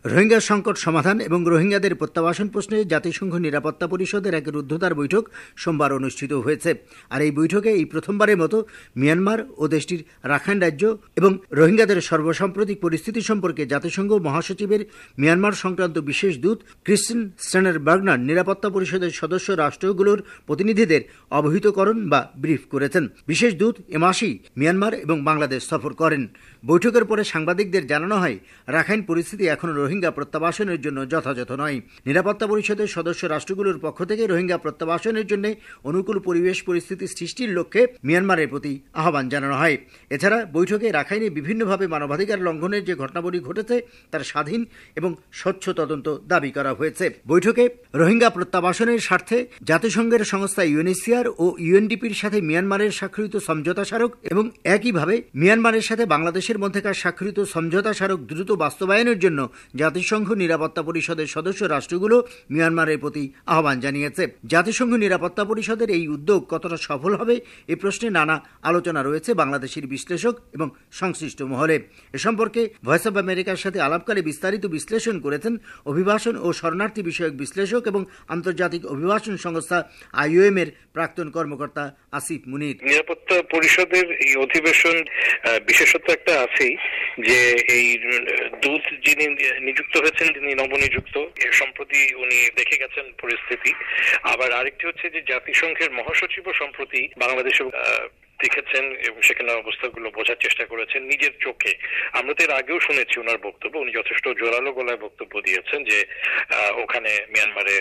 রোহিঙ্গা সংকট সমাধান এবং রোহিঙ্গাদের প্রত্যাবাসন প্রশ্নে জাতিসংঘ নিরাপত্তা পরিষদের এক রুদ্ধদ্বার বৈঠক সোমবার অনুষ্ঠিত হয়েছে। আর এই বৈঠকে এই প্রথমবারের মতো মিয়ানমার ও দেশটির রাখাইন রাজ্য এবং রোহিঙ্গাদের সর্বসাম্প্রতিক পরিস্থিতি সম্পর্কে জাতিসংঘ মহাসচিবের মিয়ানমার সংক্রান্ত বিশেষ দূত ক্রিস্টিন স্টেনার বার্গনার নিরাপত্তা পরিষদের সদস্য রাষ্ট্রগুলোর প্রতিনিধিদের অবহিতকরণ বা ব্রিফ করেছেন। বিশেষ দূত এ মাসেই মিয়ানমার এবং বাংলাদেশ সফর করেন। বৈঠকের পরে সাংবাদিকদের জানানো হয়, রাখাইন পরিস্থিতি এখনও রোহিঙ্গা প্রত্যাবাসনের জন্য যথাযথ নয়। নিরাপত্তা পরিষদের সদস্য রাষ্ট্রগুলোর পক্ষ থেকে রোহিঙ্গা প্রত্যাবাসনের জন্য অনুকূল পরিবেশ পরিস্থিতি সৃষ্টির লক্ষ্যে মিয়ানমারের প্রতি আহ্বান জানানো হয়। এছাড়া বৈঠকে রাখাইনে বিভিন্নভাবে মানবাধিকার লঙ্ঘনের যে ঘটনাবলী ঘটেছে তার স্বাধীন এবং স্বচ্ছ তদন্ত দাবি করা হয়েছে। বৈঠকে রোহিঙ্গা প্রত্যাবাসনের স্বার্থে জাতিসংঘের সংস্থা ইউএনএইচসিআর ও ইউএনডিপির সাথে মিয়ানমারের স্বাক্ষরিত সমঝোতা স্মারক এবং একইভাবে মিয়ানমারের সাথে বাংলাদেশের মধ্যকার স্বাক্ষরিত সমঝোতা স্মারক দ্রুত বাস্তবায়নের জন্য জাতিসংঘ নিরাপত্তা পরিষদের সদস্য রাষ্ট্রগুলো মিয়ানমারের প্রতি আহ্বান জানিয়েছে। জাতিসংঘ নিরাপত্তা পরিষদের এই উদ্যোগ কতটা সফল হবে এ প্রশ্নে নানা আলোচনা রয়েছে বাংলাদেশের বিশ্লেষক এবং সংশ্লিষ্ট মহলে। এ সম্পর্কে ভয়েস অব আমেরিকার সাথে আলাপকালে বিস্তারিত বিশ্লেষণ করেছেন অভিবাসন ও শরণার্থী বিষয়ক বিশ্লেষক এবং আন্তর্জাতিক অভিবাসন সংস্থা IOM এর প্রাক্তন কর্মকর্তা আসিফ মুনির। নিরাপত্তা পরিষদের এই অধিবেশন বিশেষত্ব একটা আছেই যে এই দূত যিনি নিযুক্ত হয়েছেন তিনি নবনিযুক্ত, সম্প্রতি উনি দেখে গেছেন পরিস্থিতি। আবার আরেকটি হচ্ছে যে জাতিসংঘের মহাসচিবও সম্প্রতি বাংলাদেশে দেখেছেন এবং সেখানে অবস্থাগুলো বোঝার চেষ্টা করেছেন নিজের চোখে। আমরা তো এর আগেও শুনেছি ওনার বক্তব্য, উনি যথেষ্ট জোরালো গলায় বক্তব্য দিয়েছেন যে ওখানে মিয়ানমারে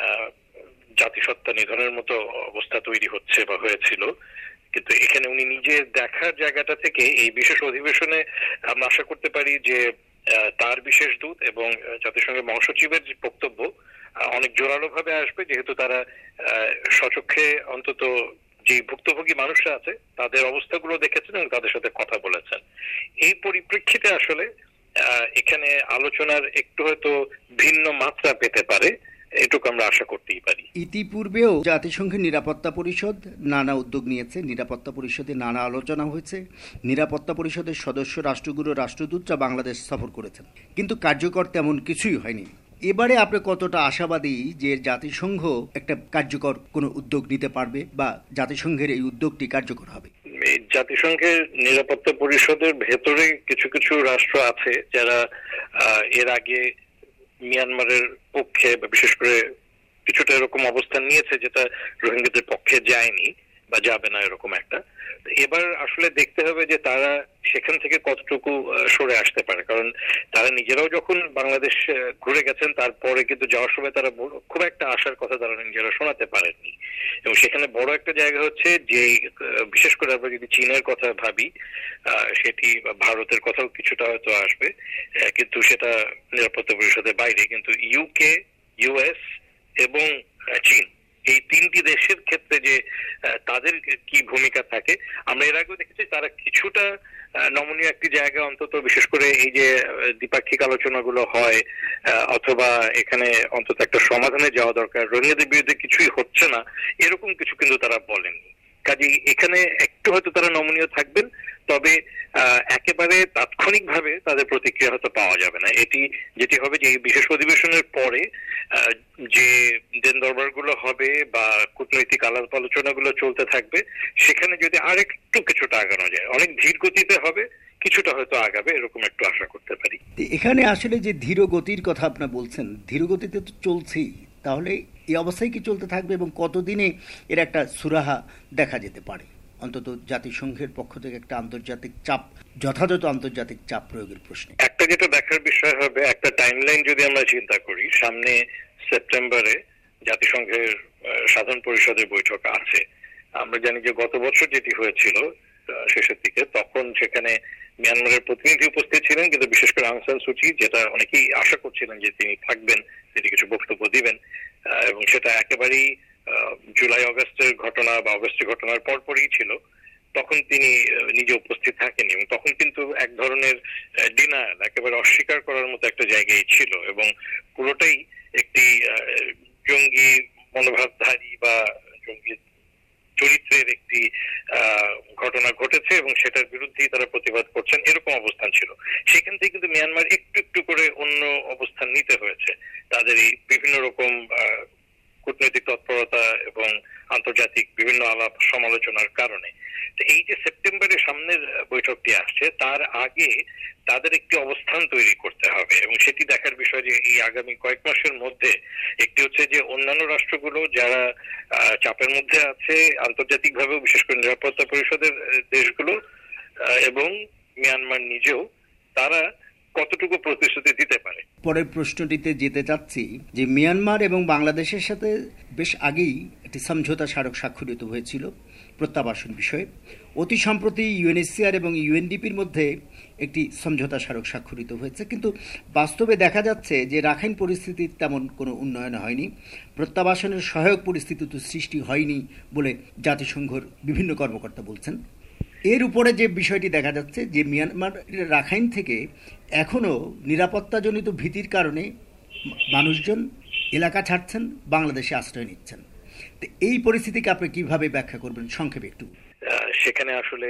জাতিসত্তা নিধনের মতো অবস্থা তৈরি হচ্ছে বা হয়েছিল। কিন্তু এখানে উনি নিজে দেখার জায়গাটা থেকে এই বিশেষ অধিবেশনে আমরা আশা করতে পারি যে তার বিশেষ দূত এবং জাতিসংঘের মহাসচিবের যে বক্তব্য অনেক জোরালো ভাবে আসবে, যেহেতু তারা স্বচক্ষে অন্তত যে ভুক্তভোগী মানুষরা আছে তাদের অবস্থাগুলো দেখেছেন এবং তাদের সাথে কথা বলেছেন। এই পরিপ্রেক্ষিতে আসলে এখানে আলোচনার একটু হয়তো ভিন্ন মাত্রা পেতে পারে, এটুকু আমরা আশা করতেই পারি। ইতিপূর্বেও জাতিসংঘের নিরাপত্তা পরিষদ নানা উদ্যোগ নিয়েছে, নিরাপত্তা পরিষদে নানা আলোচনা হয়েছে, নিরাপত্তা পরিষদের সদস্য রাষ্ট্রগুলোর রাষ্ট্রদূতরা বাংলাদেশ সফর করেছেন, কিন্তু কার্যকর তেমন কিছুই হয়নি। এবারে আপনি কতটা আশাবাদী যে জাতিসংঘ একটা কার্যকর কোনো উদ্যোগ নিতে পারবে বা জাতিসংঘের এই উদ্যোগটি কার্যকর হবে? জাতিসংঘের নিরাপত্তা পরিষদের ভেতরে কিছু কিছু রাষ্ট্র আছে যারা এর আগে মিয়ানমারের পক্ষে বা বিশেষ করে কিছুটা এরকম অবস্থান নিয়েছে যেটা রোহিঙ্গাদের পক্ষে যায়নি বা যাবে না এরকম একটা। এবার আসলে দেখতে হবে যে তারা সেখান থেকে কতটুকু সরে আসতে পারে, কারণ তারা নিজেরাও যখন বাংলাদেশ ঘুরে গেছেন তারপরে কিন্তু যাওয়ার সময় তারা খুব একটা আশার কথা তারা নিজেরা শোনাতে পারেননি। এবং সেখানে বড় একটা জায়গা হচ্ছে যে বিশেষ করে আমরা যদি চীনের কথা ভাবি সেটি ভারতের কথাও কিছুটা হয়তো আসবে, কিন্তু সেটা নিরাপত্তা পরিষদের বাইরে। কিন্তু UK, US এবং চীন এই তিনটি দেশের ক্ষেত্রে যে তাদের কি ভূমিকা থাকে আমরা এর আগেও দেখেছি। তারা কিছুটা নমনীয় একটি জায়গা অন্তত বিশেষ করে এই যে দ্বিপাক্ষিক আলোচনাগুলো হয় অথবা এখানে অন্তত একটা সমাধানে যাওয়া দরকার, রোহিঙ্গাদের বিরুদ্ধে কিছুই হচ্ছে না এরকম কিছু কিন্তু তারা বলেননি। কাজেই এখানে একটু হয়তো তারা নমনীয় থাকবেন, তবে একেবারে তাৎক্ষণিকভাবে তাদের প্রতিক্রিয়া হয়তো পাওয়া যাবে না। যেটি হবে যে এই বিশেষ অধিবেশনের পরে যে দেন দরবারগুলো হবে বা কূটনৈতিক আলাপ আলোচনাগুলো চলতে থাকবে, সেখানে যদি আরেকটু কিছুটা আগানো যায়, অনেক ধীর গতিতে হবে, কিছুটা হয়তো আগাবে, এরকম একটু আশা করতে পারি। এখানে আসলে যে ধীর গতির কথা আপনি বলছেন, ধীর গতিতে তো চলছেই, তাহলে এই অবস্থায় কি চলতে থাকবে এবং কতদিনে এর একটা সুরাহা দেখা যেতে পারে? অন্তত জাতিসংঘের পক্ষ থেকে একটা আন্তর্জাতিক চাপ, যথাযথ আন্তর্জাতিক চাপ প্রয়োগের প্রশ্নে একটা যেটা দেখার বিষয় হবে, একটা টাইমলাইন যদি আমরা চিন্তা করি, সামনে সেপ্টেম্বরে জাতিসংঘের সাধারণ পরিষদের বৈঠক আছে। আমরা জানি যে গত বছর যেটি হয়েছিল শেষের দিকে, তখন সেখানে মিয়ানমারের প্রতিনিধি উপস্থিত ছিলেন, কিন্তু বিশেষ করে আং সান সু চি, যেটা অনেকেই আশা করছিলেন যে তিনি থাকবেন, তিনি কিছু বক্তব্য দিবেন, এবং সেটা একেবারেই জুলাই অগাস্টের ঘটনা বা অগাস্টের ঘটনার পরপরই ছিল। তখন তিনি নিজে উপস্থিত থাকেনি এবং তখন কিন্তু এক ধরনের ডিনায়াল, একেবারে অস্বীকার করার মতো একটা জায়গায় ছিল এবং পুরোটাই একটি জঙ্গি মনোভাবধারী বা জঙ্গি চরিত্রের একটি ঘটনা ঘটেছে এবং সেটার বিরুদ্ধেই তারা প্রতিবাদ করছেন, এরকম অবস্থান ছিল। সেখান থেকে কিন্তু মিয়ানমার একটু একটু করে অন্য অবস্থান অবস্থান নিতে হয়েছে তাদের এই বিভিন্ন রকম কূটনৈতিক তৎপরতা এবং আন্তর্জাতিক বিভিন্ন আলাপ সমালোচনার কারণে। তো এই যে সেপ্টেম্বরের সামনের বৈঠকটি আসছে, তার আগে তাদের একটি অবস্থান তৈরি করতে হবে এবং সেটি দেখার বিষয় যে এই আগামী কয়েক মাসের মধ্যে একটি হচ্ছে যে অন্যান্য রাষ্ট্রগুলো যারা চাপের মধ্যে আছে আন্তর্জাতিকভাবেও, বিশেষ করে নিরাপত্তা পরিষদের দেশগুলো এবং মিয়ানমার নিজেও, তারা কতটুকু প্রতিশ্রুতি দিতে পারে। পরের প্রশ্নটিতে যেতে চাচ্ছি যে মিয়ানমার এবং বাংলাদেশের সাথে বেশ আগেই একটি সমঝোতা স্মারক স্বাক্ষরিত হয়েছিল প্রত্যাবাসন বিষয়ে। অতি সম্প্রতি ইউএনএইচসিআর এবং ইউএনডিপির মধ্যে একটি সমঝোতা স্মারক স্বাক্ষরিত হয়েছে, কিন্তু বাস্তবে দেখা যাচ্ছে যে রাখাইন পরিস্থিতির তেমন কোনো উন্নয়ন হয়নি, প্রত্যাবাসনের সহায়ক পরিস্থিতি তো সৃষ্টি হয়নি বলে জাতিসংঘের বিভিন্ন কর্মকর্তা বলছেন। এর উপরে যে বিষয়টি দেখা যাচ্ছে যে মিয়ানমার রাখাইন থেকে এখনও নিরাপত্তাজনিত ভীতির কারণে মানুষজন এলাকা ছাড়ছেন, বাংলাদেশে আশ্রয় নিচ্ছেন। তো এই পরিস্থিতিকে আপনি কিভাবে ব্যাখ্যা করবেন সংক্ষেপে একটু? সেখানে আসলে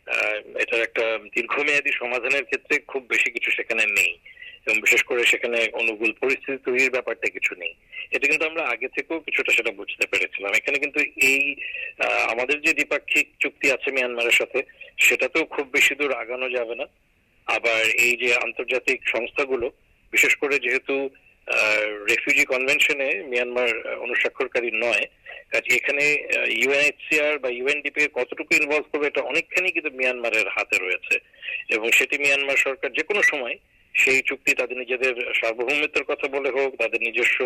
এটার একটা দীর্ঘমেয়াদী সমাধানের ক্ষেত্রে খুব বেশি কিছু সেখানে নেই এবং বিশেষ করে সেখানে অনুকূল পরিস্থিতি তৈরির ব্যাপারটা কিছু নেই। এটা কিন্তু আমরা আগে থেকেও কিছুটা সেটা বুঝতে পেরেছিলাম। এখানে কিন্তু এই আমাদের যে দ্বিপাক্ষিক চুক্তি আছে মিয়ানমারের সাথে, সেটাতেও খুব বেশি দূর আগানো যাবে না। আবার এই যে আন্তর্জাতিক সংস্থাগুলো, বিশেষ করে যেহেতু রেফিউজি কনভেনশনে মিয়ানমার অনুস্বাক্ষরকারী নয়, এখানে ইউএনএইচসিআর বা ইউএনডিপি কতটুকু ইনভলভ করবে এটা অনেকখানি কিন্তু মিয়ানমারের হাতে রয়েছে এবং সেটি মিয়ানমার সরকার যে কোনো সময় সেই চুক্তি তাদের নিজেদের সার্বভৌমত্বের কথা বলে হোক, তাদের নিজস্ব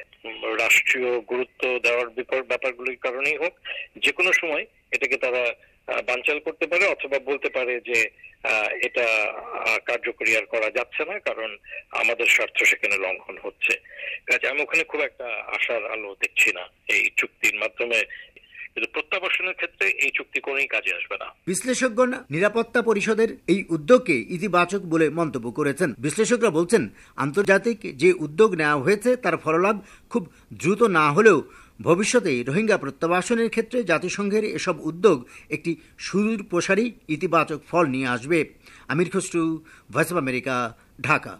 রাষ্ট্রীয় গুরুত্ব দেওয়ার ব্যাপারগুলির কারণেই হোক, যে কোনো সময় এটাকে তারা বানচাল করতে পারে অথবা বলতে পারে যে এটা কার্যকরী আর করা যাচ্ছে না, কারণ আমাদের স্বার্থ সেখানে লঙ্ঘন হচ্ছে। কাজে আমি ওখানে খুব একটা আশার আলো দেখছি না এই চুক্তির মাধ্যমে। কিন্তু প্রত্যাবাসনের ক্ষেত্রে এই চুক্তি কোনোই কাজে আসবে না। বিশ্লেষকগণ নিরাপত্তা পরিষদের এই উদ্যোগকে ইতিবাচক বলে মন্তব্য করেছেন। বিশ্লেষকরা বলছেন, আন্তর্জাতিক যে উদ্যোগ নেওয়া হয়েছে তার ফলালাভ খুব দ্রুত না হলেও ভবিষ্যতে রোহিঙ্গা প্রত্যাবাসনের ক্ষেত্রে জাতিসংঘের এসব উদ্যোগ একটি সুদূর প্রসারী ইতিবাচক ফল নিয়ে আসবে। Amir Khasru, voice of America, Dhaka.